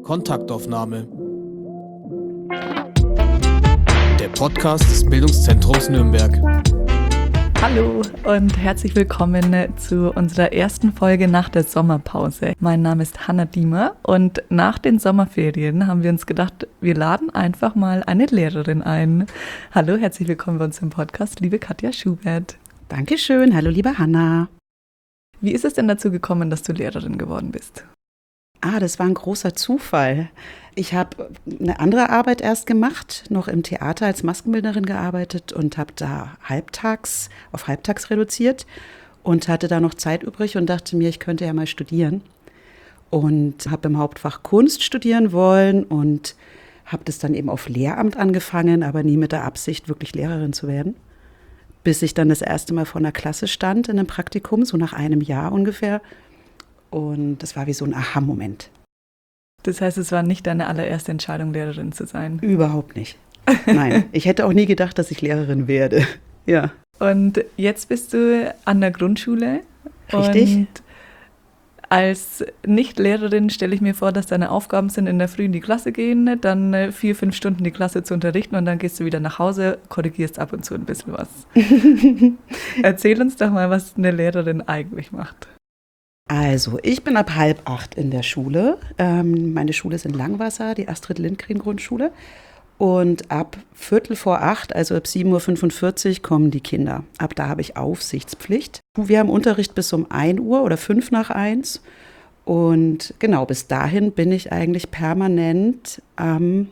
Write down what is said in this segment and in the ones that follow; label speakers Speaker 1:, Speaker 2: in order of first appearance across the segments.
Speaker 1: Kontaktaufnahme. Der Podcast des Bildungszentrums Nürnberg.
Speaker 2: Hallo und herzlich willkommen zu unserer ersten Folge nach der Sommerpause. Mein Name ist Hanna Diemer und nach den Sommerferien haben wir uns gedacht, wir laden einfach mal eine Lehrerin ein. Hallo, herzlich willkommen bei uns im Podcast, liebe Katja Schubert.
Speaker 3: Dankeschön, hallo liebe Hanna.
Speaker 2: Wie ist es denn dazu gekommen, dass du Lehrerin geworden bist?
Speaker 3: Das war ein großer Zufall. Ich habe eine andere Arbeit erst gemacht, noch im Theater als Maskenbildnerin gearbeitet und habe da auf halbtags reduziert und hatte da noch Zeit übrig und dachte mir, ich könnte ja mal studieren. Und habe im Hauptfach Kunst studieren wollen und habe das dann eben auf Lehramt angefangen, aber nie mit der Absicht, wirklich Lehrerin zu werden. Bis ich dann das erste Mal vor einer Klasse stand in einem Praktikum, so nach einem Jahr ungefähr. Und das war wie so ein Aha-Moment.
Speaker 2: Das heißt, es war nicht deine allererste Entscheidung, Lehrerin zu sein?
Speaker 3: Überhaupt nicht. Nein, ich hätte auch nie gedacht, dass ich Lehrerin werde. Ja.
Speaker 2: Und jetzt bist du an der Grundschule.
Speaker 3: Richtig.
Speaker 2: Und als Nicht-Lehrerin stelle ich mir vor, dass deine Aufgaben sind, in der Früh in die Klasse gehen, dann 4-5 Stunden die Klasse zu unterrichten und dann gehst du wieder nach Hause, korrigierst ab und zu ein bisschen was. Erzähl uns doch mal, was eine Lehrerin eigentlich macht.
Speaker 3: Also, ich bin ab 7:30 in der Schule. Meine Schule ist in Langwasser, die Astrid-Lindgren-Grundschule. Und ab 7:45, also ab 7:45 Uhr, kommen die Kinder. Ab da habe ich Aufsichtspflicht. Wir haben Unterricht bis um 1 Uhr oder 1:55. Und genau, bis dahin bin ich eigentlich permanent am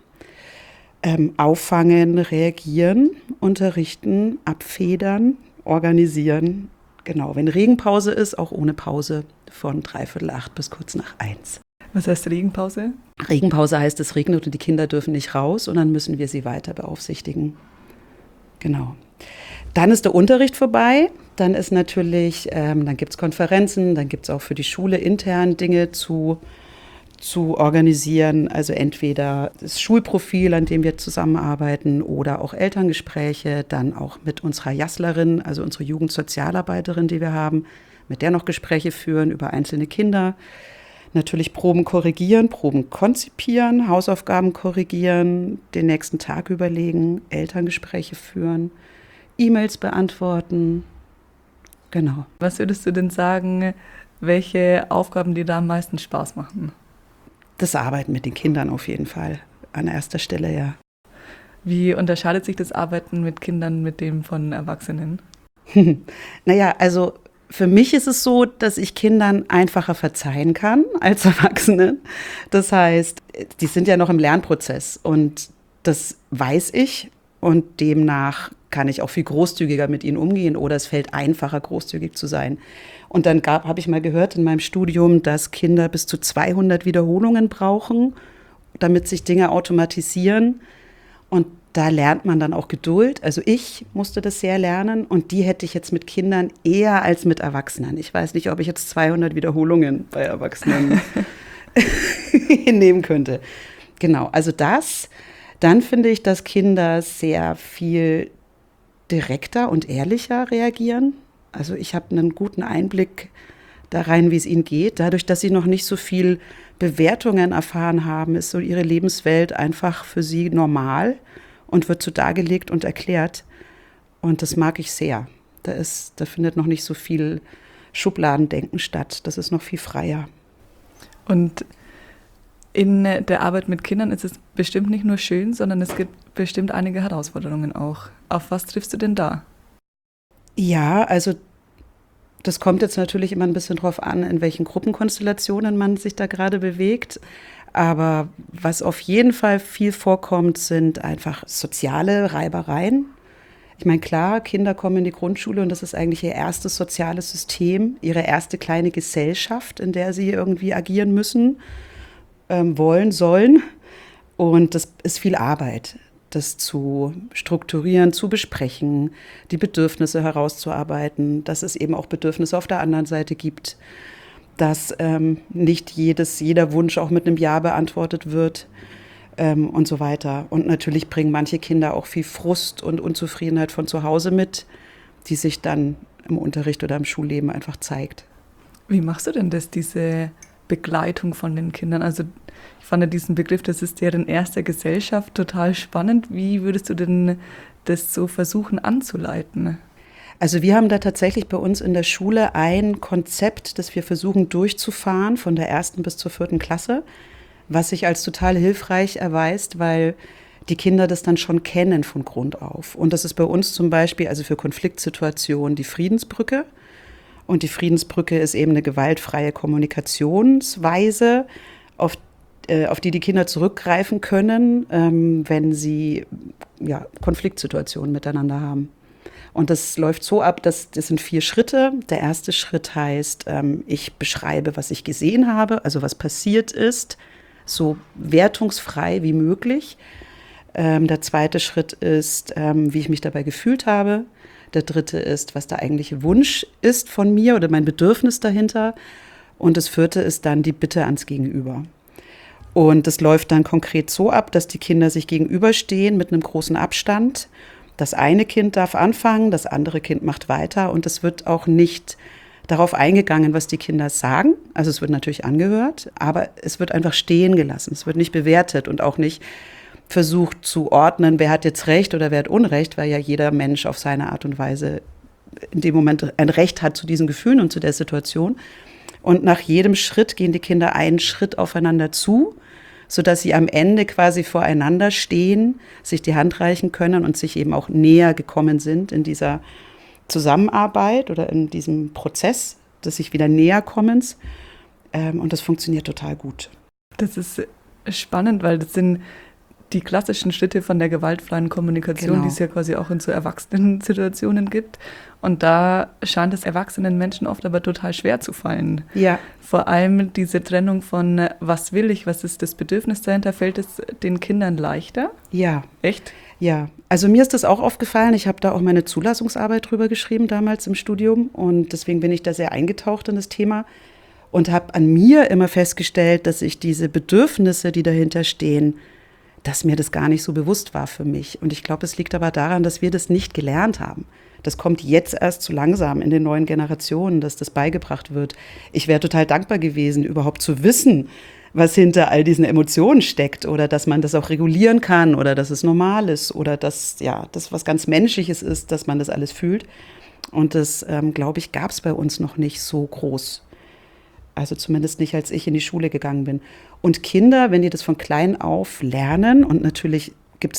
Speaker 3: Auffangen, Reagieren, Unterrichten, Abfedern, Organisieren. Genau, wenn Regenpause ist, auch ohne Pause von 7:45 bis kurz nach 1.
Speaker 2: Was heißt Regenpause?
Speaker 3: Regenpause heißt, es regnet und die Kinder dürfen nicht raus und dann müssen wir sie weiter beaufsichtigen. Genau. Dann ist der Unterricht vorbei. Dann ist natürlich, dann gibt es Konferenzen, dann gibt es auch für die Schule intern Dinge zu organisieren. Also entweder das Schulprofil, an dem wir zusammenarbeiten, oder auch Elterngespräche, dann auch mit unserer Jasslerin, also unsere Jugendsozialarbeiterin, die wir haben, mit der noch Gespräche führen über einzelne Kinder. Natürlich Proben korrigieren, Proben konzipieren, Hausaufgaben korrigieren, den nächsten Tag überlegen, Elterngespräche führen, E-Mails beantworten. Genau.
Speaker 2: Was würdest du denn sagen, welche Aufgaben dir da am meisten Spaß machen?
Speaker 3: Das Arbeiten mit den Kindern auf jeden Fall, an erster Stelle, ja.
Speaker 2: Wie unterscheidet sich das Arbeiten mit Kindern mit dem von Erwachsenen?
Speaker 3: Naja, also für mich ist es so, dass ich Kindern einfacher verzeihen kann als Erwachsenen. Das heißt, die sind ja noch im Lernprozess und das weiß ich und demnach kann ich auch viel großzügiger mit ihnen umgehen oder es fällt einfacher, großzügig zu sein. Und dann habe ich mal gehört in meinem Studium, dass Kinder bis zu 200 Wiederholungen brauchen, damit sich Dinge automatisieren. Und da lernt man dann auch Geduld. Also ich musste das sehr lernen und die hätte ich jetzt mit Kindern eher als mit Erwachsenen. Ich weiß nicht, ob ich jetzt 200 Wiederholungen bei Erwachsenen hinnehmen könnte. Genau, also das. Dann finde ich, dass Kinder sehr viel direkter und ehrlicher reagieren. Also ich habe einen guten Einblick da rein, wie es ihnen geht. Dadurch, dass sie noch nicht so viel Bewertungen erfahren haben, ist so ihre Lebenswelt einfach für sie normal und wird so dargelegt und erklärt. Und das mag ich sehr. Da findet noch nicht so viel Schubladendenken statt. Das ist noch viel freier.
Speaker 2: Und in der Arbeit mit Kindern ist es bestimmt nicht nur schön, sondern es gibt bestimmt einige Herausforderungen auch. Auf was triffst du denn da?
Speaker 3: Ja, also das kommt jetzt natürlich immer ein bisschen drauf an, in welchen Gruppenkonstellationen man sich da gerade bewegt. Aber was auf jeden Fall viel vorkommt, sind einfach soziale Reibereien. Ich meine, klar, Kinder kommen in die Grundschule und das ist eigentlich ihr erstes soziales System, ihre erste kleine Gesellschaft, in der sie irgendwie agieren müssen, wollen, sollen. Und das ist viel Arbeit, das zu strukturieren, zu besprechen, die Bedürfnisse herauszuarbeiten, dass es eben auch Bedürfnisse auf der anderen Seite gibt, dass nicht jeder Wunsch auch mit einem Ja beantwortet wird und so weiter. Und natürlich bringen manche Kinder auch viel Frust und Unzufriedenheit von zu Hause mit, die sich dann im Unterricht oder im Schulleben einfach zeigt.
Speaker 2: Wie machst du denn das, diese Begleitung von den Kindern. Also ich fand diesen Begriff, das ist deren erste Gesellschaft, total spannend. Wie würdest du denn das so versuchen anzuleiten?
Speaker 3: Also wir haben da tatsächlich bei uns in der Schule ein Konzept, das wir versuchen durchzufahren von der 1. bis zur 4. Klasse, was sich als total hilfreich erweist, weil die Kinder das dann schon kennen von Grund auf. Und das ist bei uns zum Beispiel, also für Konfliktsituationen, die Friedensbrücke. Und die Friedensbrücke ist eben eine gewaltfreie Kommunikationsweise, auf die die Kinder zurückgreifen können, wenn sie Konfliktsituationen miteinander haben. Und das läuft so ab, das sind 4 Schritte. Der erste Schritt heißt, ich beschreibe, was ich gesehen habe, also was passiert ist, so wertungsfrei wie möglich. Der zweite Schritt ist, wie ich mich dabei gefühlt habe. Der dritte ist, was der eigentliche Wunsch ist von mir oder mein Bedürfnis dahinter. Und das 4. ist dann die Bitte ans Gegenüber. Und das läuft dann konkret so ab, dass die Kinder sich gegenüberstehen mit einem großen Abstand. Das eine Kind darf anfangen, das andere Kind macht weiter. Und es wird auch nicht darauf eingegangen, was die Kinder sagen. Also es wird natürlich angehört, aber es wird einfach stehen gelassen. Es wird nicht bewertet und auch nicht versucht zu ordnen, wer hat jetzt Recht oder wer hat Unrecht, weil ja jeder Mensch auf seine Art und Weise in dem Moment ein Recht hat zu diesen Gefühlen und zu der Situation. Und nach jedem Schritt gehen die Kinder einen Schritt aufeinander zu, sodass sie am Ende quasi voreinander stehen, sich die Hand reichen können und sich eben auch näher gekommen sind in dieser Zusammenarbeit oder in diesem Prozess des sich wieder Näherkommens. Und das funktioniert total gut.
Speaker 2: Das ist spannend, weil das sind die klassischen Schritte von der gewaltfreien Kommunikation,
Speaker 3: Genau.
Speaker 2: die es ja quasi auch in so Erwachsenensituationen gibt. Und da scheint es erwachsenen Menschen oft aber total schwer zu fallen.
Speaker 3: Ja.
Speaker 2: Vor allem diese Trennung von, was will ich, was ist das Bedürfnis dahinter, fällt es den Kindern leichter?
Speaker 3: Ja.
Speaker 2: Echt?
Speaker 3: Ja, also mir ist das auch aufgefallen. Ich habe da auch meine Zulassungsarbeit drüber geschrieben damals im Studium und deswegen bin ich da sehr eingetaucht in das Thema und habe an mir immer festgestellt, dass ich diese Bedürfnisse, die dahinter stehen, dass mir das gar nicht so bewusst war für mich. Und ich glaube, es liegt aber daran, dass wir das nicht gelernt haben. Das kommt jetzt erst zu langsam in den neuen Generationen, dass das beigebracht wird. Ich wäre total dankbar gewesen, überhaupt zu wissen, was hinter all diesen Emotionen steckt oder dass man das auch regulieren kann oder dass es normal ist oder dass das was ganz Menschliches ist, dass man das alles fühlt. Und das, glaube ich, gab es bei uns noch nicht so groß. Also zumindest nicht, als ich in die Schule gegangen bin. Und Kinder, wenn die das von klein auf lernen, und natürlich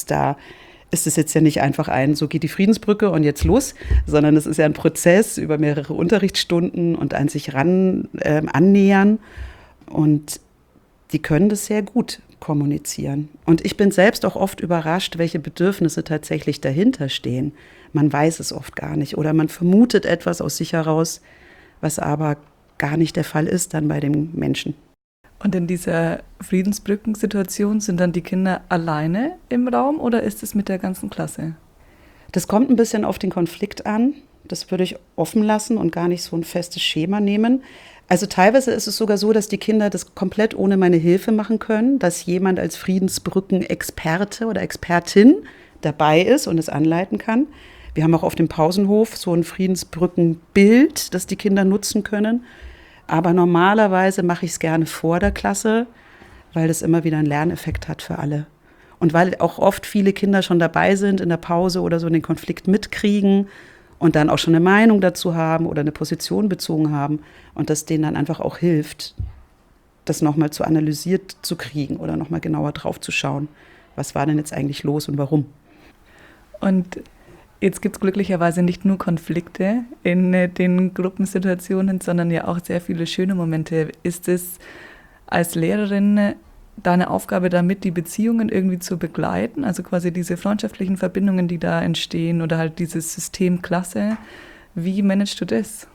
Speaker 3: ist es jetzt ja nicht einfach so geht die Friedensbrücke und jetzt los, sondern es ist ja ein Prozess über mehrere Unterrichtsstunden und ein sich annähern. Und die können das sehr gut kommunizieren. Und ich bin selbst auch oft überrascht, welche Bedürfnisse tatsächlich dahinter stehen. Man weiß es oft gar nicht oder man vermutet etwas aus sich heraus, was aber gar nicht der Fall ist dann bei dem Menschen.
Speaker 2: Und in dieser Friedensbrückensituation sind dann die Kinder alleine im Raum oder ist es mit der ganzen Klasse?
Speaker 3: Das kommt ein bisschen auf den Konflikt an. Das würde ich offen lassen und gar nicht so ein festes Schema nehmen. Also teilweise ist es sogar so, dass die Kinder das komplett ohne meine Hilfe machen können, dass jemand als Friedensbrückenexperte oder Expertin dabei ist und es anleiten kann. Wir haben auch auf dem Pausenhof so ein Friedensbrückenbild, das die Kinder nutzen können. Aber normalerweise mache ich es gerne vor der Klasse, weil das immer wieder einen Lerneffekt hat für alle. Und weil auch oft viele Kinder schon dabei sind in der Pause oder so den Konflikt mitkriegen und dann auch schon eine Meinung dazu haben oder eine Position bezogen haben und das denen dann einfach auch hilft, das nochmal zu analysiert zu kriegen oder nochmal genauer drauf zu schauen. Was war denn jetzt eigentlich los und warum?
Speaker 2: Und jetzt gibt es glücklicherweise nicht nur Konflikte in den Gruppensituationen, sondern ja auch sehr viele schöne Momente. Ist es als Lehrerin deine Aufgabe damit, die Beziehungen irgendwie zu begleiten? Also quasi diese freundschaftlichen Verbindungen, die da entstehen oder halt dieses System Klasse. Wie managst du das?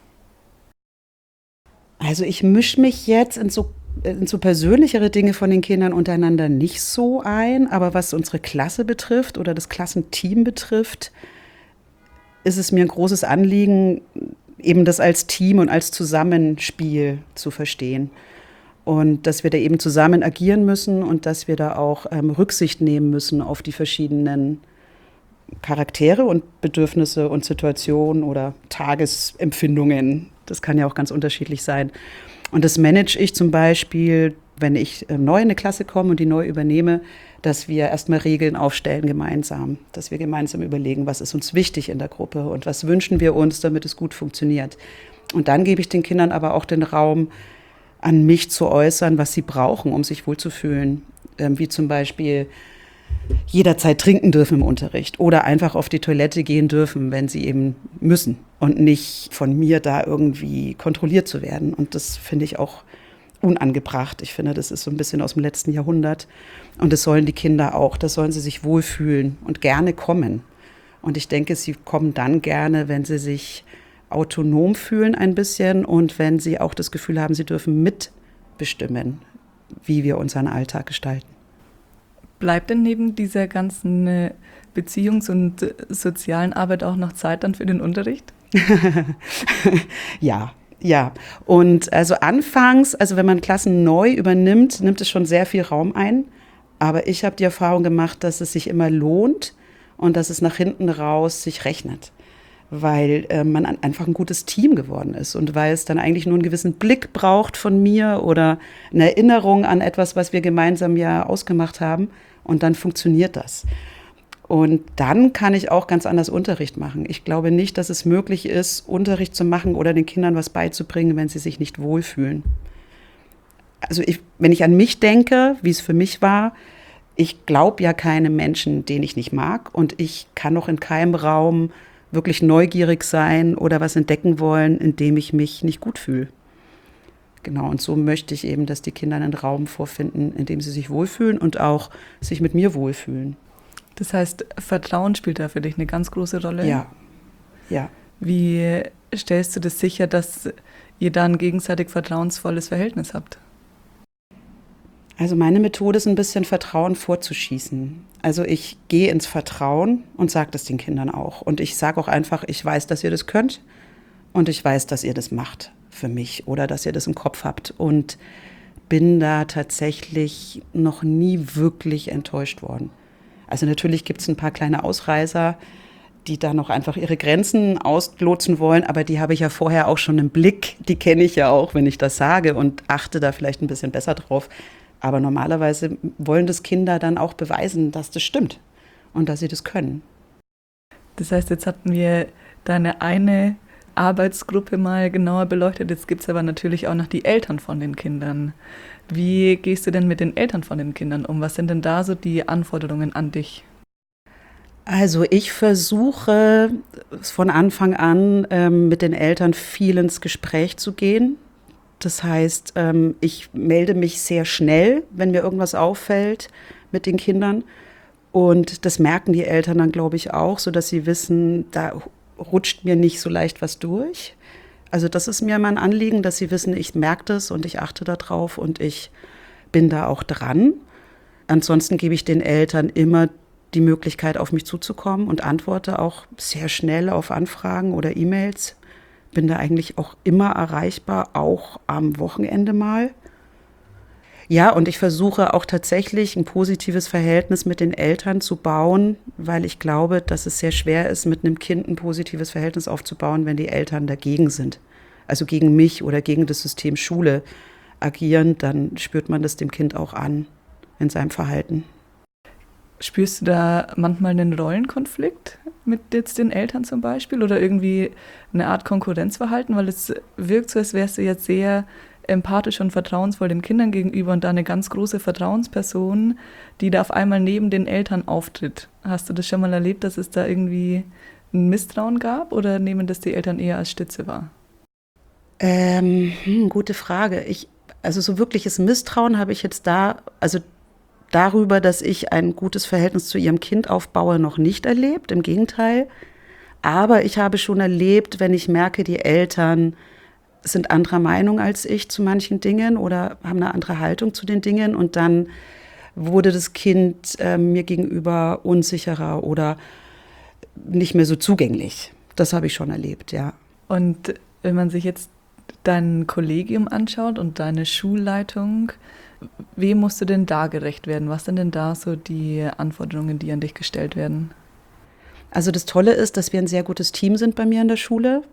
Speaker 3: Also ich mische mich jetzt in so persönlichere Dinge von den Kindern untereinander nicht so ein. Aber was unsere Klasse betrifft oder das Klassenteam betrifft, ist es mir ein großes Anliegen, eben das als Team und als Zusammenspiel zu verstehen. Und dass wir da eben zusammen agieren müssen und dass wir da auch Rücksicht nehmen müssen auf die verschiedenen Charaktere und Bedürfnisse und Situationen oder Tagesempfindungen. Das kann ja auch ganz unterschiedlich sein. Und das manage ich zum Beispiel, wenn ich neu in eine Klasse komme und die neu übernehme, dass wir erstmal Regeln aufstellen gemeinsam, dass wir gemeinsam überlegen, was ist uns wichtig in der Gruppe und was wünschen wir uns, damit es gut funktioniert. Und dann gebe ich den Kindern aber auch den Raum, an mich zu äußern, was sie brauchen, um sich wohlzufühlen. Wie zum Beispiel jederzeit trinken dürfen im Unterricht oder einfach auf die Toilette gehen dürfen, wenn sie eben müssen und nicht von mir da irgendwie kontrolliert zu werden. Und das finde ich auch unangebracht. Ich finde, das ist so ein bisschen aus dem letzten Jahrhundert. Und das sollen die Kinder auch, da sollen sie sich wohlfühlen und gerne kommen. Und ich denke, sie kommen dann gerne, wenn sie sich autonom fühlen ein bisschen und wenn sie auch das Gefühl haben, sie dürfen mitbestimmen, wie wir unseren Alltag gestalten.
Speaker 2: Bleibt denn neben dieser ganzen Beziehungs- und sozialen Arbeit auch noch Zeit dann für den Unterricht?
Speaker 3: Ja. Und also anfangs, also wenn man Klassen neu übernimmt, nimmt es schon sehr viel Raum ein. Aber ich habe die Erfahrung gemacht, dass es sich immer lohnt und dass es nach hinten raus sich rechnet. Weil man einfach ein gutes Team geworden ist und weil es dann eigentlich nur einen gewissen Blick braucht von mir oder eine Erinnerung an etwas, was wir gemeinsam ja ausgemacht haben und dann funktioniert das. Und dann kann ich auch ganz anders Unterricht machen. Ich glaube nicht, dass es möglich ist, Unterricht zu machen oder den Kindern was beizubringen, wenn sie sich nicht wohlfühlen. Also wenn ich an mich denke, wie es für mich war, ich glaube ja keinem Menschen, den ich nicht mag und ich kann auch in keinem Raum wirklich neugierig sein oder was entdecken wollen, in dem ich mich nicht gut fühle. Genau, und so möchte ich eben, dass die Kinder einen Raum vorfinden, in dem sie sich wohlfühlen und auch sich mit mir wohlfühlen.
Speaker 2: Das heißt, Vertrauen spielt da für dich eine ganz große Rolle?
Speaker 3: Ja.
Speaker 2: Wie stellst du das sicher, dass ihr da ein gegenseitig vertrauensvolles Verhältnis habt?
Speaker 3: Also meine Methode ist ein bisschen Vertrauen vorzuschießen. Also ich gehe ins Vertrauen und sage das den Kindern auch. Und ich sage auch einfach, ich weiß, dass ihr das könnt und ich weiß, dass ihr das macht für mich oder dass ihr das im Kopf habt. Und bin da tatsächlich noch nie wirklich enttäuscht worden. Also natürlich gibt es ein paar kleine Ausreißer, die da noch einfach ihre Grenzen auslotsen wollen, aber die habe ich ja vorher auch schon im Blick, die kenne ich ja auch, wenn ich das sage und achte da vielleicht ein bisschen besser drauf. Aber normalerweise wollen das Kinder dann auch beweisen, dass das stimmt und dass sie das können.
Speaker 2: Das heißt, jetzt hatten wir deine eine Arbeitsgruppe mal genauer beleuchtet, jetzt gibt es aber natürlich auch noch die Eltern von den Kindern. Wie gehst du denn mit den Eltern von den Kindern um? Was sind denn da so die Anforderungen an dich?
Speaker 3: Also ich versuche von Anfang an mit den Eltern viel ins Gespräch zu gehen. Das heißt, ich melde mich sehr schnell, wenn mir irgendwas auffällt mit den Kindern. Und das merken die Eltern dann, glaube ich, auch, sodass sie wissen, da rutscht mir nicht so leicht was durch. Also das ist mir mein Anliegen, dass sie wissen, ich merke das und ich achte darauf und ich bin da auch dran. Ansonsten gebe ich den Eltern immer die Möglichkeit, auf mich zuzukommen und antworte auch sehr schnell auf Anfragen oder E-Mails. Bin da eigentlich auch immer erreichbar, auch am Wochenende mal. Ja, und ich versuche auch tatsächlich ein positives Verhältnis mit den Eltern zu bauen, weil ich glaube, dass es sehr schwer ist, mit einem Kind ein positives Verhältnis aufzubauen, wenn die Eltern dagegen sind. Also gegen mich oder gegen das System Schule agieren, dann spürt man das dem Kind auch an in seinem Verhalten.
Speaker 2: Spürst du da manchmal einen Rollenkonflikt mit jetzt den Eltern zum Beispiel oder irgendwie eine Art Konkurrenzverhalten? Weil es wirkt so, als wärst du jetzt sehr empathisch und vertrauensvoll den Kindern gegenüber und da eine ganz große Vertrauensperson, die da auf einmal neben den Eltern auftritt. Hast du das schon mal erlebt, dass es da irgendwie ein Misstrauen gab oder nehmen das die Eltern eher als Stütze wahr?
Speaker 3: Gute Frage. Also so wirkliches Misstrauen habe ich jetzt darüber, dass ich ein gutes Verhältnis zu ihrem Kind aufbaue, noch nicht erlebt, im Gegenteil. Aber ich habe schon erlebt, wenn ich merke, die Eltern sind anderer Meinung als ich zu manchen Dingen oder haben eine andere Haltung zu den Dingen und dann wurde das Kind mir gegenüber unsicherer oder nicht mehr so zugänglich. Das habe ich schon erlebt, ja.
Speaker 2: Und wenn man sich jetzt dein Kollegium anschaut und deine Schulleitung, wem musst du denn da gerecht werden? Was sind denn da so die Anforderungen, die an dich gestellt werden?
Speaker 3: Also das Tolle ist, dass wir ein sehr gutes Team sind bei mir in der Schule.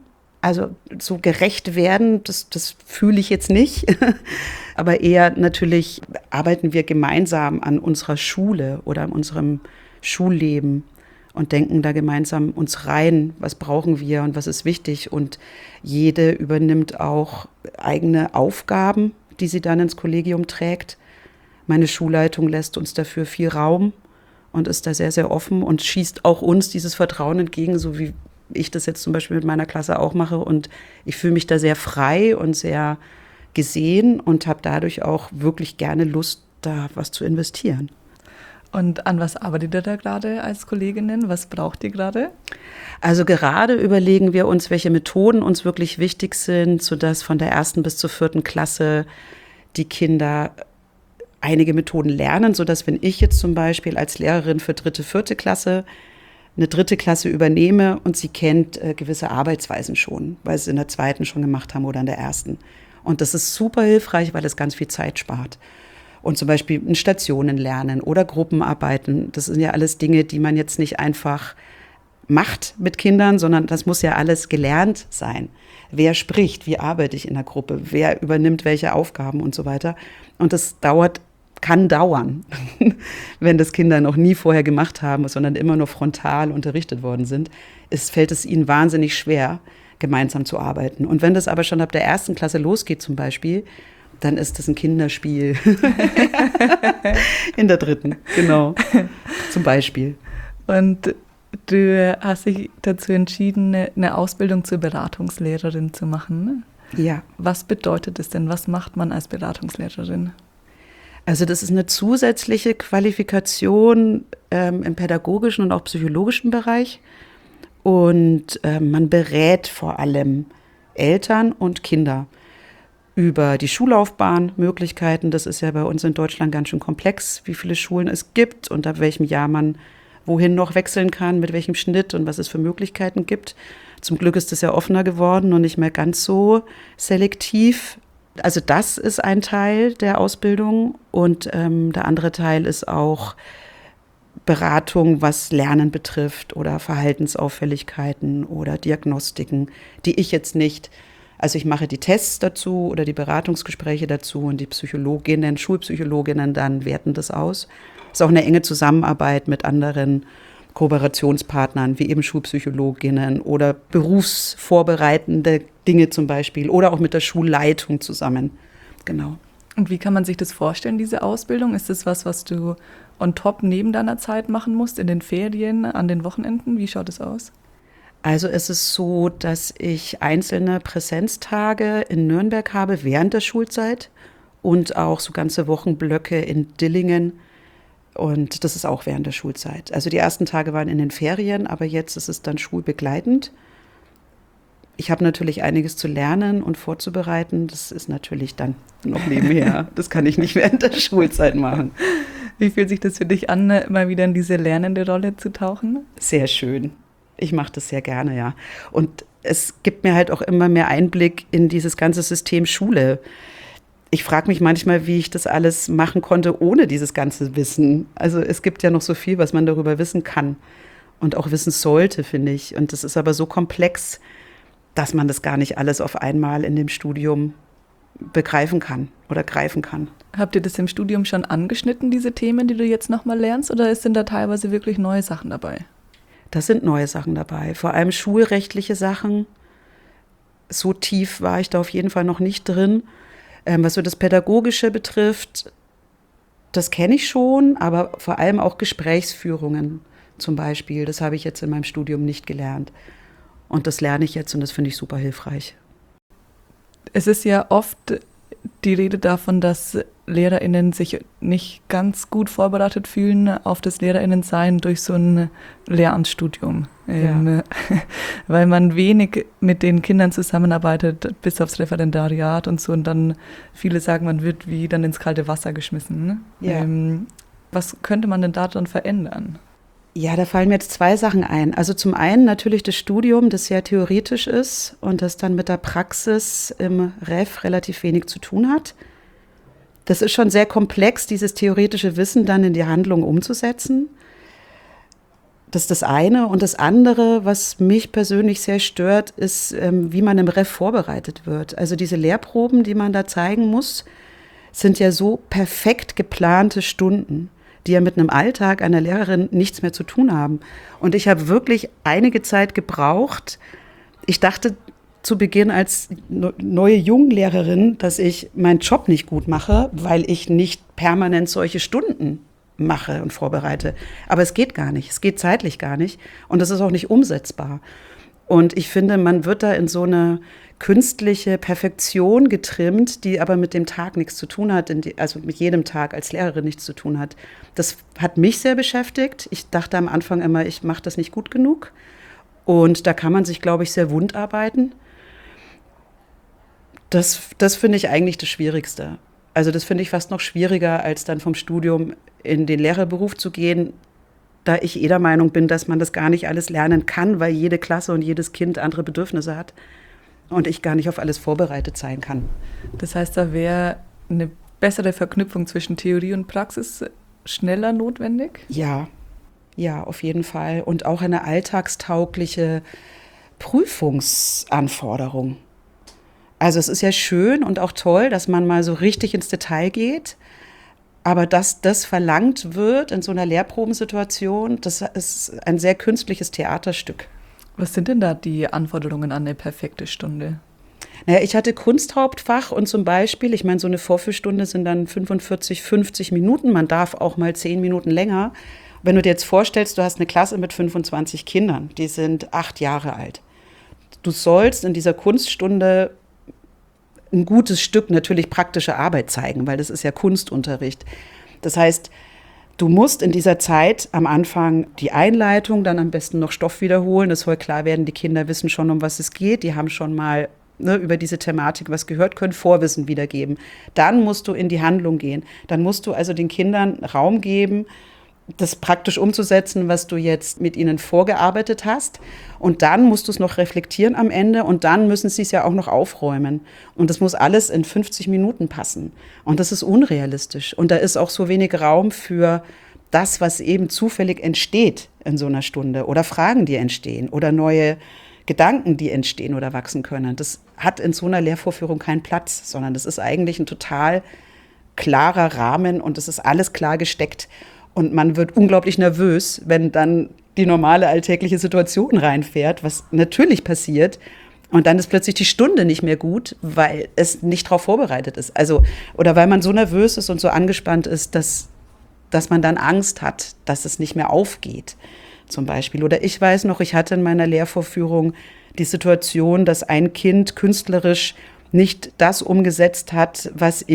Speaker 3: Also so gerecht werden, das fühle ich jetzt nicht. Aber eher natürlich arbeiten wir gemeinsam an unserer Schule oder an unserem Schulleben und denken da gemeinsam uns rein, was brauchen wir und was ist wichtig. Und jede übernimmt auch eigene Aufgaben, die sie dann ins Kollegium trägt. Meine Schulleitung lässt uns dafür viel Raum und ist da sehr, sehr offen und schießt auch uns dieses Vertrauen entgegen, so wie ich das jetzt zum Beispiel mit meiner Klasse auch mache. Und ich fühle mich da sehr frei und sehr gesehen und habe dadurch auch wirklich gerne Lust, da was zu investieren.
Speaker 2: Und an was arbeitet ihr da gerade als Kolleginnen? Was braucht ihr gerade?
Speaker 3: Also gerade überlegen wir uns, welche Methoden uns wirklich wichtig sind, sodass von der 1. bis zur 4. Klasse die Kinder einige Methoden lernen, sodass wenn ich jetzt zum Beispiel als Lehrerin für 3., 4. Klasse eine 3. Klasse übernehme und sie kennt gewisse Arbeitsweisen schon, weil sie es in der 2. schon gemacht haben oder in der 1. Und das ist super hilfreich, weil es ganz viel Zeit spart. Und zum Beispiel in Stationen lernen oder Gruppenarbeiten, das sind ja alles Dinge, die man jetzt nicht einfach macht mit Kindern, sondern das muss ja alles gelernt sein. Wer spricht, wie arbeite ich in der Gruppe, wer übernimmt welche Aufgaben und so weiter. Und das kann dauern, wenn das Kinder noch nie vorher gemacht haben, sondern immer nur frontal unterrichtet worden sind, fällt es ihnen wahnsinnig schwer, gemeinsam zu arbeiten. Und wenn das aber schon ab der 1. Klasse losgeht zum Beispiel, dann ist das ein Kinderspiel in der 3., genau, zum Beispiel.
Speaker 2: Und du hast dich dazu entschieden, eine Ausbildung zur Beratungslehrerin zu machen.
Speaker 3: Ja.
Speaker 2: Was bedeutet es denn? Was macht man als Beratungslehrerin?
Speaker 3: Also das ist eine zusätzliche Qualifikation im pädagogischen und auch psychologischen Bereich. Und man berät vor allem Eltern und Kinder über die Schullaufbahnmöglichkeiten. Das ist ja bei uns in Deutschland ganz schön komplex, wie viele Schulen es gibt und ab welchem Jahr man wohin noch wechseln kann, mit welchem Schnitt und was es für Möglichkeiten gibt. Zum Glück ist es ja offener geworden und nicht mehr ganz so selektiv. Also das ist ein Teil der Ausbildung und der andere Teil ist auch Beratung, was Lernen betrifft oder Verhaltensauffälligkeiten oder Diagnostiken, die ich jetzt nicht, also ich mache die Tests dazu oder die Beratungsgespräche dazu und die Psychologinnen, Schulpsychologinnen dann werten das aus. Es ist auch eine enge Zusammenarbeit mit anderen Kooperationspartnern, wie eben Schulpsychologinnen oder berufsvorbereitende Dinge zum Beispiel oder auch mit der Schulleitung zusammen. Genau.
Speaker 2: Und wie kann man sich das vorstellen, diese Ausbildung? Ist das was du on top neben deiner Zeit machen musst, in den Ferien, an den Wochenenden? Wie schaut es aus?
Speaker 3: Also es ist so, dass ich einzelne Präsenztage in Nürnberg habe während der Schulzeit und auch so ganze Wochenblöcke in Dillingen. Und das ist auch während der Schulzeit. Also die ersten Tage waren in den Ferien, aber jetzt ist es dann schulbegleitend. Ich habe natürlich einiges zu lernen und vorzubereiten. Das ist natürlich dann noch nebenher. Das kann ich nicht während der Schulzeit machen.
Speaker 2: Wie fühlt sich das für dich an, mal wieder in diese lernende Rolle zu tauchen?
Speaker 3: Sehr schön. Ich mache das sehr gerne, ja. Und es gibt mir halt auch immer mehr Einblick in dieses ganze System Schule. Ich frage mich manchmal, wie ich das alles machen konnte ohne dieses ganze Wissen. Also es gibt ja noch so viel, was man darüber wissen kann und auch wissen sollte, finde ich. Und das ist aber so komplex, dass man das gar nicht alles auf einmal in dem Studium begreifen kann oder greifen kann.
Speaker 2: Habt ihr das im Studium schon angeschnitten, diese Themen, die du jetzt nochmal lernst, oder sind da teilweise wirklich neue Sachen dabei?
Speaker 3: Da sind neue Sachen dabei, vor allem schulrechtliche Sachen. So tief war ich da auf jeden Fall noch nicht drin. Was so das Pädagogische betrifft, das kenne ich schon, aber vor allem auch Gesprächsführungen zum Beispiel. Das habe ich jetzt in meinem Studium nicht gelernt. Und das lerne ich jetzt und das finde ich super hilfreich.
Speaker 2: Es ist ja oft die Rede davon, dass LehrerInnen sich nicht ganz gut vorbereitet fühlen auf das LehrerInnen-Sein durch so ein Lehramtsstudium.
Speaker 3: Ja.
Speaker 2: Weil man wenig mit den Kindern zusammenarbeitet, bis aufs Referendariat und so. Und dann viele sagen, man wird wie dann ins kalte Wasser geschmissen.
Speaker 3: Ja.
Speaker 2: Was könnte man denn daran verändern?
Speaker 3: Ja, da fallen mir jetzt zwei Sachen ein. Also zum einen natürlich das Studium, das sehr theoretisch ist und das dann mit der Praxis im Ref relativ wenig zu tun hat. Das ist schon sehr komplex, dieses theoretische Wissen dann in die Handlung umzusetzen. Das ist das eine. Und das andere, was mich persönlich sehr stört, ist, wie man im Ref vorbereitet wird. Also diese Lehrproben, die man da zeigen muss, sind ja so perfekt geplante Stunden, die ja mit einem Alltag einer Lehrerin nichts mehr zu tun haben. Und ich habe wirklich einige Zeit gebraucht. Ich dachte zu Beginn als neue Junglehrerin, dass ich meinen Job nicht gut mache, weil ich nicht permanent solche Stunden mache und vorbereite. Aber es geht gar nicht. Es geht zeitlich gar nicht. Und das ist auch nicht umsetzbar. Und ich finde, man wird da in so eine künstliche Perfektion getrimmt, die aber mit dem Tag nichts zu tun hat, also mit jedem Tag als Lehrerin nichts zu tun hat. Das hat mich sehr beschäftigt. Ich dachte am Anfang immer, ich mache das nicht gut genug. Und da kann man sich, glaube ich, sehr wund arbeiten. Das finde ich eigentlich das Schwierigste. Also das finde ich fast noch schwieriger, als dann vom Studium in den Lehrerberuf zu gehen, da ich der Meinung bin, dass man das gar nicht alles lernen kann, weil jede Klasse und jedes Kind andere Bedürfnisse hat und ich gar nicht auf alles vorbereitet sein kann.
Speaker 2: Das heißt, da wäre eine bessere Verknüpfung zwischen Theorie und Praxis schneller notwendig?
Speaker 3: Ja, auf jeden Fall. Und auch eine alltagstaugliche Prüfungsanforderung. Also es ist ja schön und auch toll, dass man mal so richtig ins Detail geht, aber dass das verlangt wird in so einer Lehrprobensituation, das ist ein sehr künstliches Theaterstück.
Speaker 2: Was sind denn da die Anforderungen an eine perfekte Stunde?
Speaker 3: Naja, ich hatte Kunsthauptfach und zum Beispiel, ich meine, so eine Vorführstunde sind dann 45, 50 Minuten, man darf auch mal 10 Minuten länger. Wenn du dir jetzt vorstellst, du hast eine Klasse mit 25 Kindern, die sind 8 Jahre alt. Du sollst in dieser Kunststunde ein gutes Stück natürlich praktische Arbeit zeigen, weil das ist ja Kunstunterricht. Das heißt, du musst in dieser Zeit am Anfang die Einleitung, dann am besten noch Stoff wiederholen. Es soll klar werden, die Kinder wissen schon, um was es geht. Die haben schon mal über diese Thematik was gehört, können Vorwissen wiedergeben. Dann musst du in die Handlung gehen. Dann musst du also den Kindern Raum geben, das praktisch umzusetzen, was du jetzt mit ihnen vorgearbeitet hast. Und dann musst du es noch reflektieren am Ende und dann müssen sie es ja auch noch aufräumen. Und das muss alles in 50 Minuten passen. Und das ist unrealistisch. Und da ist auch so wenig Raum für das, was eben zufällig entsteht in so einer Stunde oder Fragen, die entstehen oder neue Gedanken, die entstehen oder wachsen können. Das hat in so einer Lehrvorführung keinen Platz, sondern das ist eigentlich ein total klarer Rahmen und es ist alles klar gesteckt. Und man wird unglaublich nervös, wenn dann die normale alltägliche Situation reinfährt, was natürlich passiert. Und dann ist plötzlich die Stunde nicht mehr gut, weil es nicht darauf vorbereitet ist. Also, oder weil man so nervös ist und so angespannt ist, dass man dann Angst hat, dass es nicht mehr aufgeht, zum Beispiel. Oder ich weiß noch, ich hatte in meiner Lehrvorführung die Situation, dass ein Kind künstlerisch nicht das umgesetzt hat, was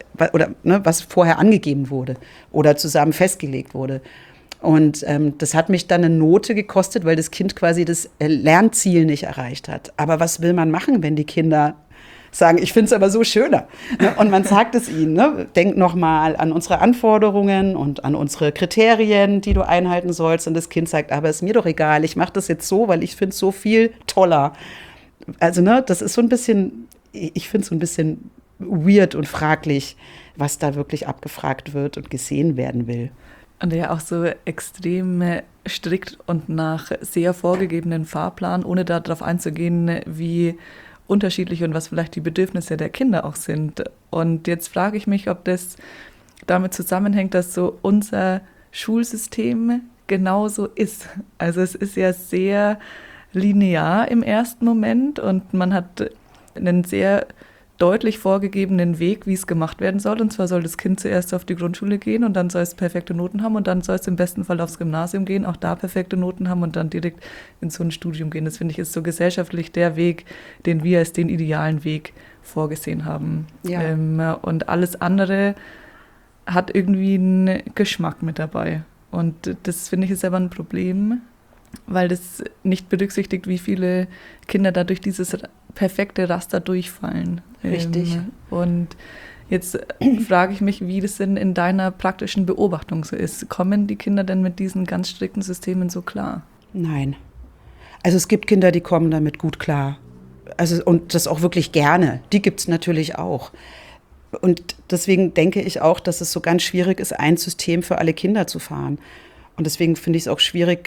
Speaker 3: vorher angegeben wurde oder zusammen festgelegt wurde. Und das hat mich dann eine Note gekostet, weil das Kind quasi das Lernziel nicht erreicht hat. Aber was will man machen, wenn die Kinder sagen, ich finde es aber so schöner? Und man sagt es ihnen, denk noch mal an unsere Anforderungen und an unsere Kriterien, die du einhalten sollst. Und das Kind sagt, aber ist mir doch egal, ich mache das jetzt so, weil ich finde es so viel toller. Also das ist so ein bisschen, ich finde es so ein bisschen weird und fraglich, was da wirklich abgefragt wird und gesehen werden will.
Speaker 2: Und ja auch so extrem strikt und nach sehr vorgegebenen Fahrplan, ohne darauf einzugehen, wie unterschiedlich und was vielleicht die Bedürfnisse der Kinder auch sind. Und jetzt frage ich mich, ob das damit zusammenhängt, dass so unser Schulsystem genauso ist. Also es ist ja sehr linear im ersten Moment und man hat einen sehr deutlich vorgegebenen Weg, wie es gemacht werden soll. Und zwar soll das Kind zuerst auf die Grundschule gehen und dann soll es perfekte Noten haben und dann soll es im besten Fall aufs Gymnasium gehen, auch da perfekte Noten haben und dann direkt in so ein Studium gehen. Das finde ich ist so gesellschaftlich der Weg, den wir als den idealen Weg vorgesehen haben. Ja. Und alles andere hat irgendwie einen Geschmack mit dabei. Und das finde ich ist aber ein Problem, weil das nicht berücksichtigt, wie viele Kinder da durch dieses perfekte Raster durchfallen.
Speaker 3: Richtig.
Speaker 2: Und jetzt frage ich mich, wie das denn in deiner praktischen Beobachtung so ist. Kommen die Kinder denn mit diesen ganz strikten Systemen so klar?
Speaker 3: Nein. Also es gibt Kinder, die kommen damit gut klar. Also, und das auch wirklich gerne. Die gibt es natürlich auch. Und deswegen denke ich auch, dass es so ganz schwierig ist, ein System für alle Kinder zu fahren. Und deswegen finde ich es auch schwierig,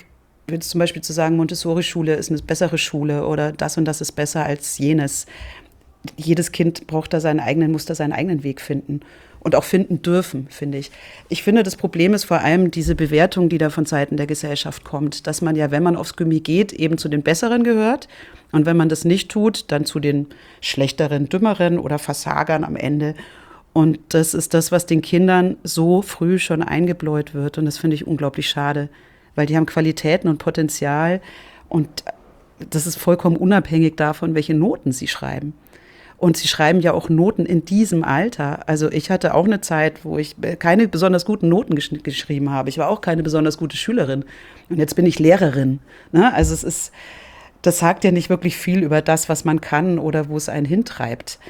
Speaker 3: Jetzt zum Beispiel zu sagen, Montessori-Schule ist eine bessere Schule oder das und das ist besser als jenes. Jedes Kind braucht da muss da seinen eigenen Weg finden und auch finden dürfen, finde ich. Ich finde, das Problem ist vor allem diese Bewertung, die da von Seiten der Gesellschaft kommt, dass man ja, wenn man aufs Gymi geht, eben zu den Besseren gehört und wenn man das nicht tut, dann zu den Schlechteren, Dümmeren oder Versagern am Ende. Und das ist das, was den Kindern so früh schon eingebläut wird und das finde ich unglaublich schade, weil die haben Qualitäten und Potenzial und das ist vollkommen unabhängig davon, welche Noten sie schreiben. Und sie schreiben ja auch Noten in diesem Alter. Also ich hatte auch eine Zeit, wo ich keine besonders guten Noten geschrieben habe. Ich war auch keine besonders gute Schülerin. Und jetzt bin ich Lehrerin. Ne? Also das sagt ja nicht wirklich viel über das, was man kann oder wo es einen hintreibt.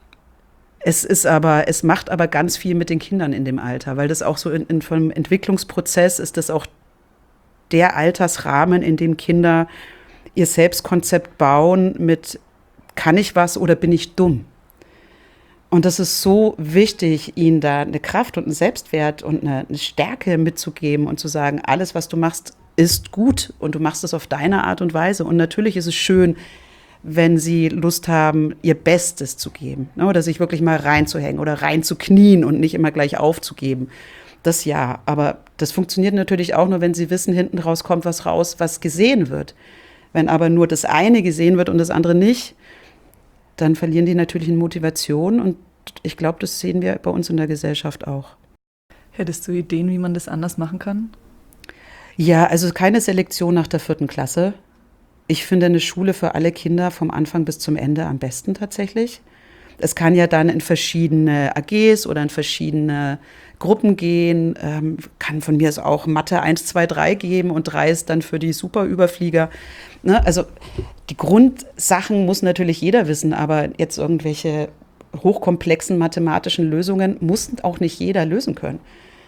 Speaker 3: Es macht aber ganz viel mit den Kindern in dem Alter, weil das auch so vom Entwicklungsprozess ist das auch der Altersrahmen, in dem Kinder ihr Selbstkonzept bauen mit kann ich was oder bin ich dumm? Und das ist so wichtig, ihnen da eine Kraft und einen Selbstwert und eine Stärke mitzugeben und zu sagen, alles, was du machst, ist gut und du machst es auf deine Art und Weise. Und natürlich ist es schön, wenn sie Lust haben, ihr Bestes zu geben, ne, oder sich wirklich mal reinzuhängen oder reinzuknien und nicht immer gleich aufzugeben. Das ja, aber das funktioniert natürlich auch nur, wenn sie wissen, hinten raus kommt was raus, was gesehen wird. Wenn aber nur das eine gesehen wird und das andere nicht, dann verlieren die natürlich eine Motivation und ich glaube, das sehen wir bei uns in der Gesellschaft auch.
Speaker 2: Hättest du Ideen, wie man das anders machen kann?
Speaker 3: Ja, also keine Selektion nach der 4. Klasse. Ich finde eine Schule für alle Kinder vom Anfang bis zum Ende am besten tatsächlich. Es kann ja dann in verschiedene AGs oder in verschiedene Gruppen gehen, kann von mir aus auch Mathe 1, 2, 3 geben und 3 ist dann für die Superüberflieger. Ne? Also die Grundsachen muss natürlich jeder wissen, aber jetzt irgendwelche hochkomplexen mathematischen Lösungen muss auch nicht jeder lösen können.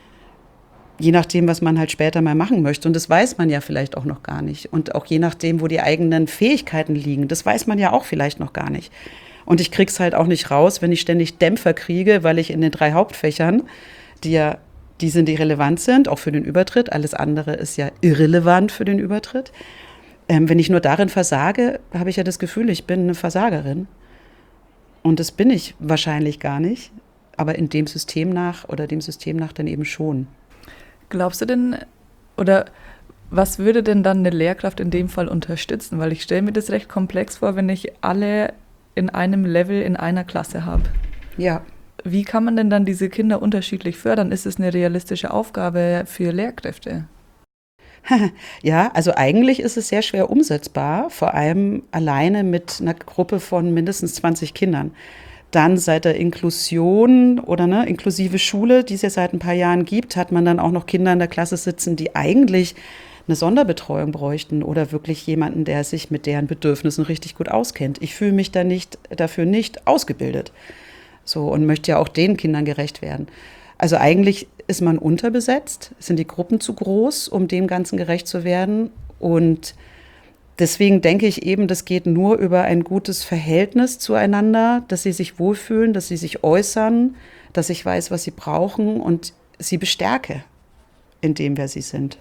Speaker 3: Je nachdem, was man halt später mal machen möchte. Und das weiß man ja vielleicht auch noch gar nicht. Und auch je nachdem, wo die eigenen Fähigkeiten liegen, das weiß man ja auch vielleicht noch gar nicht. Und ich krieg's halt auch nicht raus, wenn ich ständig Dämpfer kriege, weil ich in den 3 Hauptfächern, die relevant sind, auch für den Übertritt, alles andere ist ja irrelevant für den Übertritt. Wenn ich nur darin versage, habe ich ja das Gefühl, ich bin eine Versagerin. Und das bin ich wahrscheinlich gar nicht, aber in dem System nach dann eben schon.
Speaker 2: Glaubst du denn, oder was würde denn dann eine Lehrkraft in dem Fall unterstützen? Weil ich stelle mir das recht komplex vor, wenn ich alle in einem Level in einer Klasse habe.
Speaker 3: Ja.
Speaker 2: Wie kann man denn dann diese Kinder unterschiedlich fördern? Ist es eine realistische Aufgabe für Lehrkräfte?
Speaker 3: Ja, also eigentlich ist es sehr schwer umsetzbar, vor allem alleine mit einer Gruppe von mindestens 20 Kindern. Dann seit der Inklusion oder inklusive Schule, die es ja seit ein paar Jahren gibt, hat man dann auch noch Kinder in der Klasse sitzen, die eigentlich eine Sonderbetreuung bräuchten oder wirklich jemanden, der sich mit deren Bedürfnissen richtig gut auskennt. Ich fühle mich dafür nicht ausgebildet. So, und möchte ja auch den Kindern gerecht werden. Also eigentlich ist man unterbesetzt, sind die Gruppen zu groß, um dem Ganzen gerecht zu werden. Und deswegen denke ich eben, das geht nur über ein gutes Verhältnis zueinander, dass sie sich wohlfühlen, dass sie sich äußern, dass ich weiß, was sie brauchen und sie bestärke in dem, wer sie sind.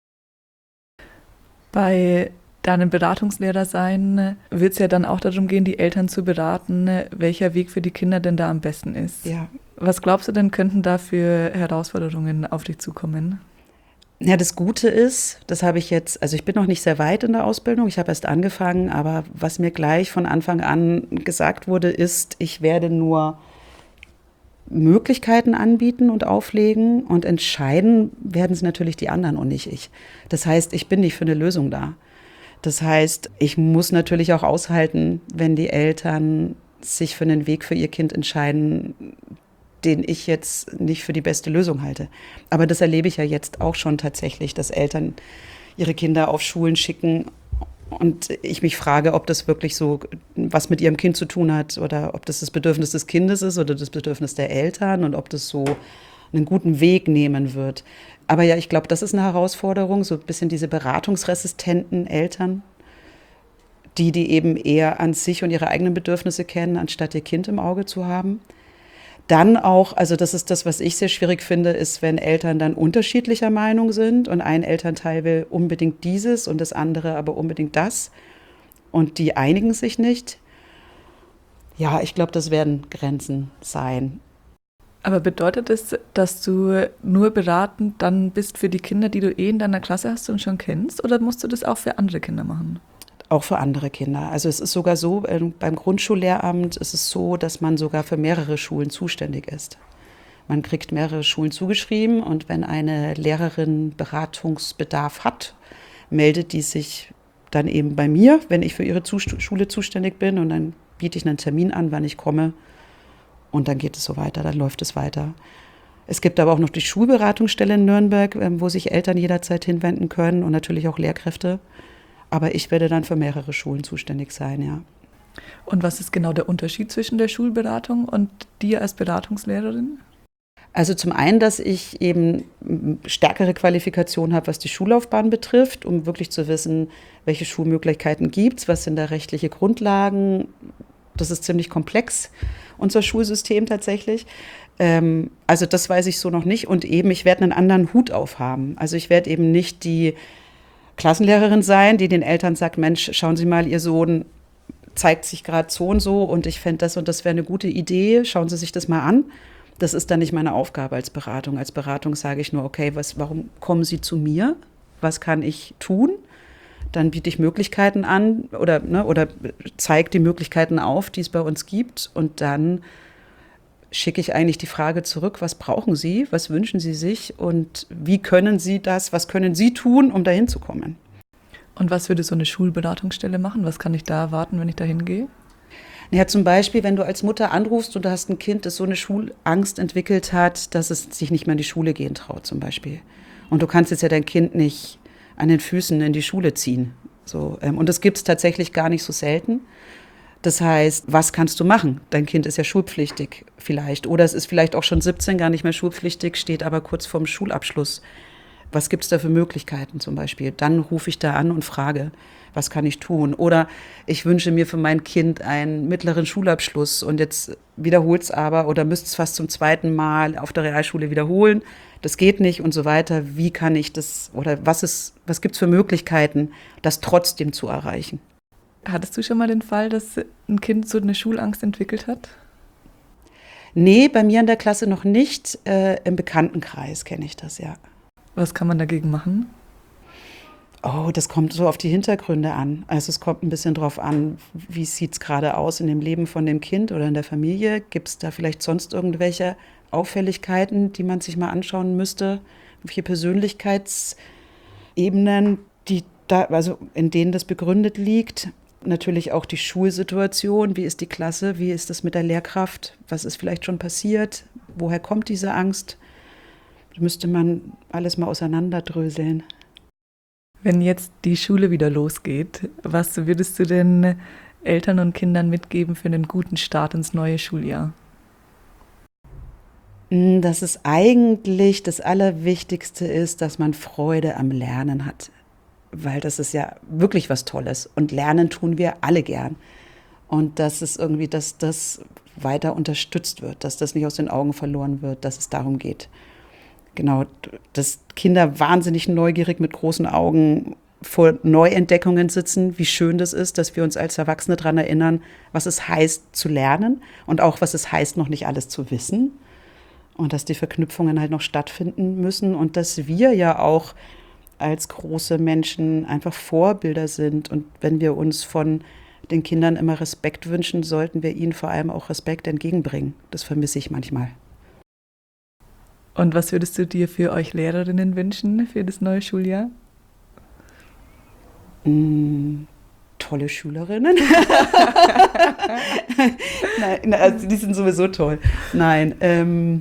Speaker 2: Bei deinem Beratungslehrer sein wird es ja dann auch darum gehen, die Eltern zu beraten, welcher Weg für die Kinder denn da am besten ist.
Speaker 3: Ja.
Speaker 2: Was glaubst du denn, könnten da für Herausforderungen auf dich zukommen?
Speaker 3: Ja, das Gute ist, das habe ich jetzt, also ich bin noch nicht sehr weit in der Ausbildung, ich habe erst angefangen, aber was mir gleich von Anfang an gesagt wurde, ist, ich werde nur Möglichkeiten anbieten und auflegen und entscheiden werden es natürlich die anderen und nicht ich. Das heißt, ich bin nicht für eine Lösung da. Das heißt, ich muss natürlich auch aushalten, wenn die Eltern sich für einen Weg für ihr Kind entscheiden, den ich jetzt nicht für die beste Lösung halte. Aber das erlebe ich ja jetzt auch schon tatsächlich, dass Eltern ihre Kinder auf Schulen schicken und ich mich frage, ob das wirklich so was mit ihrem Kind zu tun hat oder ob das Bedürfnis des Kindes ist oder das Bedürfnis der Eltern und ob das so einen guten Weg nehmen wird. Aber ja, ich glaube, das ist eine Herausforderung, so ein bisschen diese beratungsresistenten Eltern, die eben eher an sich und ihre eigenen Bedürfnisse kennen, anstatt ihr Kind im Auge zu haben. Dann auch, also das ist das, was ich sehr schwierig finde, ist, wenn Eltern dann unterschiedlicher Meinung sind und ein Elternteil will unbedingt dieses und das andere aber unbedingt das und die einigen sich nicht. Ja, ich glaube, das werden Grenzen sein.
Speaker 2: Aber bedeutet es, dass du nur beratend dann bist für die Kinder, die du in deiner Klasse hast und schon kennst? Oder musst du das auch für andere Kinder machen?
Speaker 3: Auch für andere Kinder. Also es ist sogar so, beim Grundschullehramt ist es so, dass man sogar für mehrere Schulen zuständig ist. Man kriegt mehrere Schulen zugeschrieben und wenn eine Lehrerin Beratungsbedarf hat, meldet die sich dann eben bei mir, wenn ich für ihre Schule zuständig bin, und dann biete ich einen Termin an, wann ich komme. Und dann geht es so weiter, dann läuft es weiter. Es gibt aber auch noch die Schulberatungsstelle in Nürnberg, wo sich Eltern jederzeit hinwenden können und natürlich auch Lehrkräfte. Aber ich werde dann für mehrere Schulen zuständig sein, ja.
Speaker 2: Und was ist genau der Unterschied zwischen der Schulberatung und dir als Beratungslehrerin?
Speaker 3: Also zum einen, dass ich eben stärkere Qualifikation habe, was die Schullaufbahn betrifft, um wirklich zu wissen, welche Schulmöglichkeiten gibt es, was sind da rechtliche Grundlagen. Das ist ziemlich komplex, unser Schulsystem tatsächlich. Also das weiß ich so noch nicht. Und eben, ich werde einen anderen Hut aufhaben. Also ich werde eben nicht die Klassenlehrerin sein, die den Eltern sagt, Mensch, schauen Sie mal, Ihr Sohn zeigt sich gerade so und ich fände das und das wäre eine gute Idee, schauen Sie sich das mal an. Das ist dann nicht meine Aufgabe als Beratung. Als Beratung sage ich nur, okay, warum kommen Sie zu mir? Was kann ich tun? Dann biete ich Möglichkeiten an oder zeige die Möglichkeiten auf, die es bei uns gibt. Und dann schicke ich eigentlich die Frage zurück, was brauchen Sie, was wünschen Sie sich und wie können Sie das, was können Sie tun, um dahin zu kommen?
Speaker 2: Und was würde so eine Schulberatungsstelle machen? Was kann ich da erwarten, wenn ich da hingehe?
Speaker 3: Ja, zum Beispiel, wenn du als Mutter anrufst und du hast ein Kind, das so eine Schulangst entwickelt hat, dass es sich nicht mehr in die Schule gehen traut zum Beispiel. Und du kannst jetzt ja dein Kind nicht an den Füßen in die Schule ziehen. So, und das gibt es tatsächlich gar nicht so selten. Das heißt, was kannst du machen? Dein Kind ist ja schulpflichtig vielleicht. Oder es ist vielleicht auch schon 17, gar nicht mehr schulpflichtig, steht aber kurz vorm Schulabschluss. Was gibt es da für Möglichkeiten zum Beispiel? Dann rufe ich da an und frage, was kann ich tun? Oder ich wünsche mir für mein Kind einen mittleren Schulabschluss und jetzt wiederholt es aber oder müsste es fast zum zweiten Mal auf der Realschule wiederholen. Das geht nicht und so weiter. Wie kann ich das oder was gibt es für Möglichkeiten, das trotzdem zu erreichen?
Speaker 2: Hattest du schon mal den Fall, dass ein Kind so eine Schulangst entwickelt hat?
Speaker 3: Nee, bei mir in der Klasse noch nicht. Im Bekanntenkreis kenne ich das, ja.
Speaker 2: Was kann man dagegen machen?
Speaker 3: Oh, das kommt so auf die Hintergründe an. Also es kommt ein bisschen drauf an, wie sieht es gerade aus in dem Leben von dem Kind oder in der Familie. Gibt es da vielleicht sonst irgendwelche Auffälligkeiten, die man sich mal anschauen müsste? Welche Persönlichkeitsebenen, in denen das begründet liegt? Natürlich auch die Schulsituation. Wie ist die Klasse? Wie ist das mit der Lehrkraft? Was ist vielleicht schon passiert? Woher kommt diese Angst? Das müsste man alles mal auseinanderdröseln.
Speaker 2: Wenn jetzt die Schule wieder losgeht, was würdest du denn Eltern und Kindern mitgeben für einen guten Start ins neue Schuljahr?
Speaker 3: Dass es eigentlich das Allerwichtigste ist, dass man Freude am Lernen hat. Weil das ist ja wirklich was Tolles. Und lernen tun wir alle gern. Und dass es irgendwie, dass das weiter unterstützt wird, dass das nicht aus den Augen verloren wird, dass es darum geht. Genau, dass Kinder wahnsinnig neugierig mit großen Augen vor Neuentdeckungen sitzen, wie schön das ist, dass wir uns als Erwachsene daran erinnern, was es heißt zu lernen und auch was es heißt, noch nicht alles zu wissen und dass die Verknüpfungen halt noch stattfinden müssen und dass wir ja auch als große Menschen einfach Vorbilder sind und wenn wir uns von den Kindern immer Respekt wünschen, sollten wir ihnen vor allem auch Respekt entgegenbringen. Das vermisse ich manchmal.
Speaker 2: Und was würdest du dir für euch Lehrerinnen wünschen für das neue Schuljahr?
Speaker 3: Tolle Schülerinnen. Nein, also die sind sowieso toll. Nein,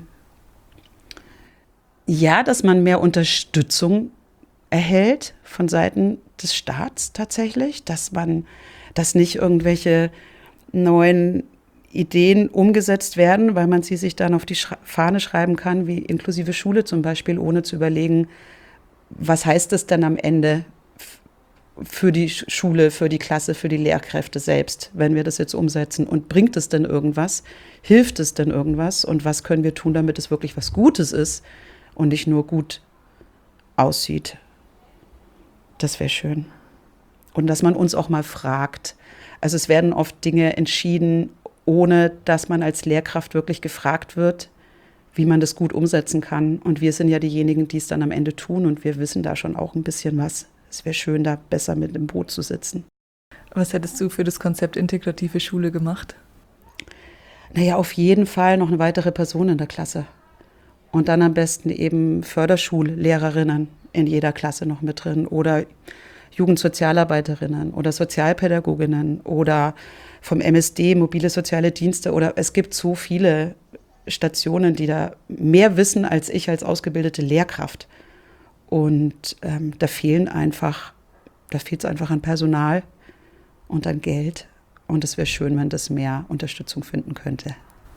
Speaker 3: ja, dass man mehr Unterstützung erhält von Seiten des Staats tatsächlich, dass nicht irgendwelche neuen Ideen umgesetzt werden, weil man sie sich dann auf die Fahne schreiben kann, wie inklusive Schule zum Beispiel, ohne zu überlegen, was heißt das denn am Ende für die Schule, für die Klasse, für die Lehrkräfte selbst, wenn wir das jetzt umsetzen? Und bringt es denn irgendwas? Hilft es denn irgendwas? Und was können wir tun, damit es wirklich was Gutes ist und nicht nur gut aussieht? Das wäre schön. Und dass man uns auch mal fragt. Also es werden oft Dinge entschieden, ohne dass man als Lehrkraft wirklich gefragt wird, wie man das gut umsetzen kann. Und wir sind ja diejenigen, die es dann am Ende tun. Und wir wissen da schon auch ein bisschen was. Es wäre schön, da besser mit im Boot zu sitzen.
Speaker 2: Was hättest du für das Konzept integrative Schule gemacht?
Speaker 3: Naja, auf jeden Fall noch eine weitere Person in der Klasse. Und dann am besten eben Förderschullehrerinnen in jeder Klasse noch mit drin oder Jugendsozialarbeiterinnen oder Sozialpädagoginnen oder vom MSD, mobile soziale Dienste. Oder es gibt so viele Stationen, die da mehr wissen als ich als ausgebildete Lehrkraft. Und da fehlt es einfach an Personal und an Geld. Und es wäre schön, wenn das mehr Unterstützung finden könnte.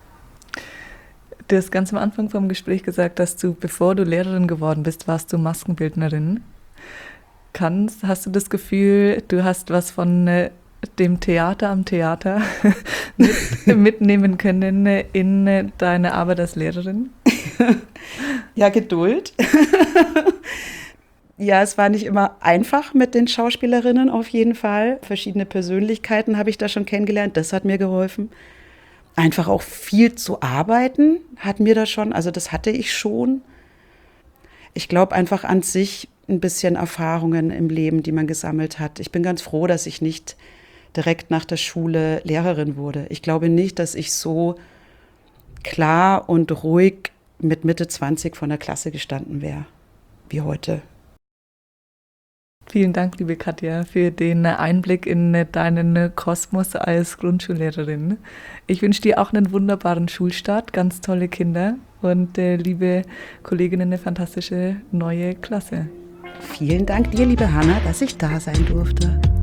Speaker 2: Du hast ganz am Anfang vom Gespräch gesagt, dass du, bevor du Lehrerin geworden bist, warst du Maskenbildnerin. Hast du das Gefühl, du hast was von dem Theater am Theater mitnehmen können in deine Arbeit als Lehrerin?
Speaker 3: Ja, Geduld. Ja, es war nicht immer einfach mit den Schauspielerinnen auf jeden Fall. Verschiedene Persönlichkeiten habe ich da schon kennengelernt. Das hat mir geholfen. Einfach auch viel zu arbeiten hat mir da schon, also das hatte ich schon. Ich glaube einfach an sich ein bisschen Erfahrungen im Leben, die man gesammelt hat. Ich bin ganz froh, dass ich nicht direkt nach der Schule Lehrerin wurde. Ich glaube nicht, dass ich so klar und ruhig mit Mitte 20 vor der Klasse gestanden wäre, wie heute.
Speaker 2: Vielen Dank, liebe Katja, für den Einblick in deinen Kosmos als Grundschullehrerin. Ich wünsche dir auch einen wunderbaren Schulstart, ganz tolle Kinder und liebe Kolleginnen, eine fantastische neue Klasse.
Speaker 3: Vielen Dank dir, liebe Hanna, dass ich da sein durfte.